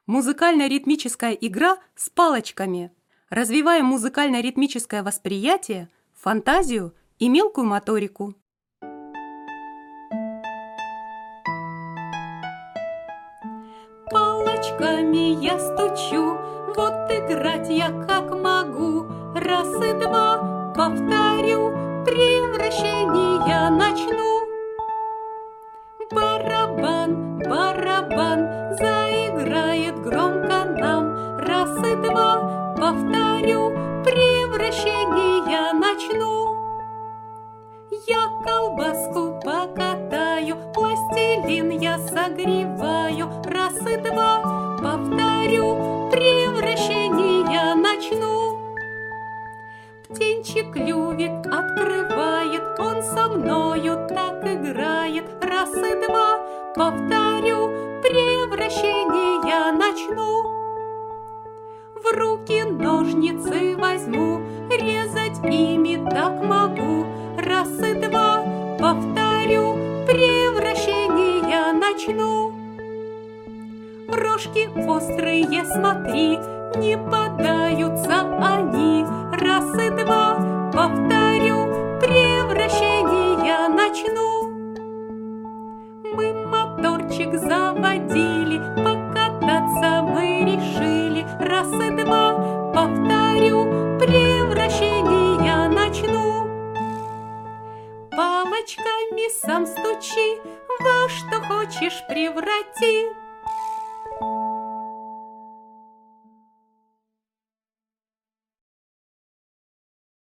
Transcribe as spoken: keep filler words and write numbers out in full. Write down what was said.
Музыкально-ритмическая игра с палочками. Развиваем музыкально-ритмическое восприятие, фантазию и мелкую моторику. Палочками я стучу, вот играть я как могу. Раз и два повторю, превращение начну. Барабан, барабан, заиграет громко нам. Раз и два повторю, превращение начну. Я колбаску покатаю, пластилин я согреваю. Раз и два повторю, превращение начну. Птенчик клювик открывает, он со мною так играет. Раз и два повторю, превращение начну. В руки ножницы возьму, резать ими так могу. Раз и два повторю, превращение начну. Рожки острые, смотри, не поддаются они. Раз и два повторю, превращение начну. Мы моторчик заводили, покататься мы решили. Раз и два повторю, превращение начну. Палочками сам стучи, во что хочешь преврати.